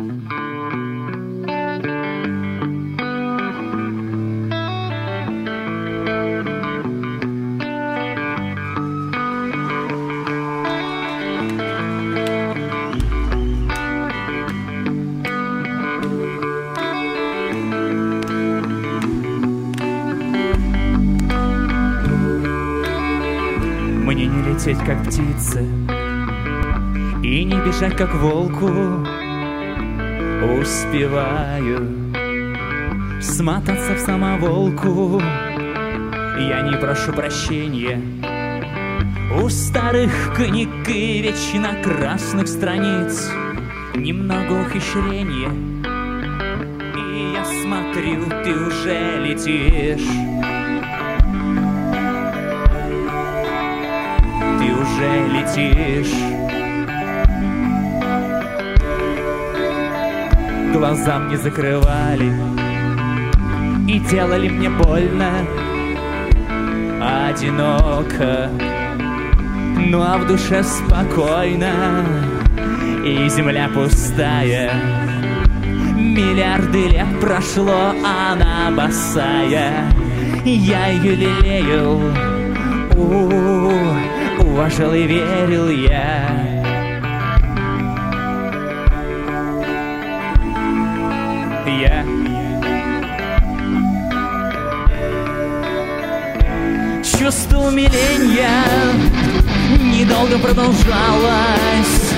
Мне не лететь, как птицы, и не бежать, как волку. Успеваю смотаться в самоволку. Я не прошу прощения у старых книг и вечно красных страниц. Немного ухищрения, и я смотрю, ты уже летишь. Ты уже летишь. Глаза мне закрывали и делали мне больно, одиноко, ну а в душе спокойно. И земля пустая, миллиарды лет прошло, она босая. Я ее лелеял, уважал и верил я. Чувство умиления недолго продолжалось.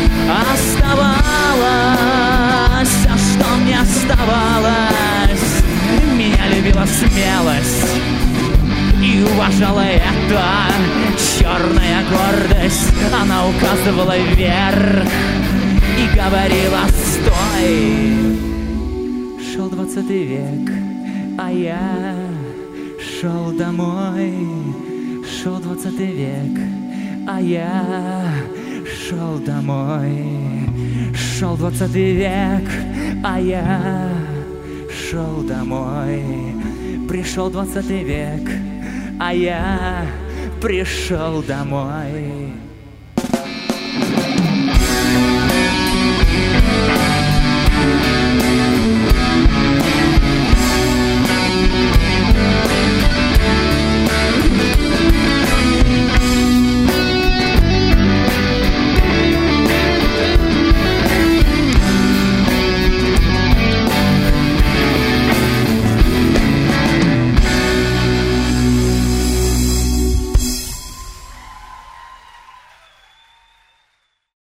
Оставалось, а что мне оставалось? Меня любила смелость и уважала это. Черная гордость, она указывала вверх и говорила: стой. Шел 20 век, а я шел домой. Шел 20 век, а я шел домой. Шел 20 век, а я шел домой. Пришел 20 век, а я пришел домой.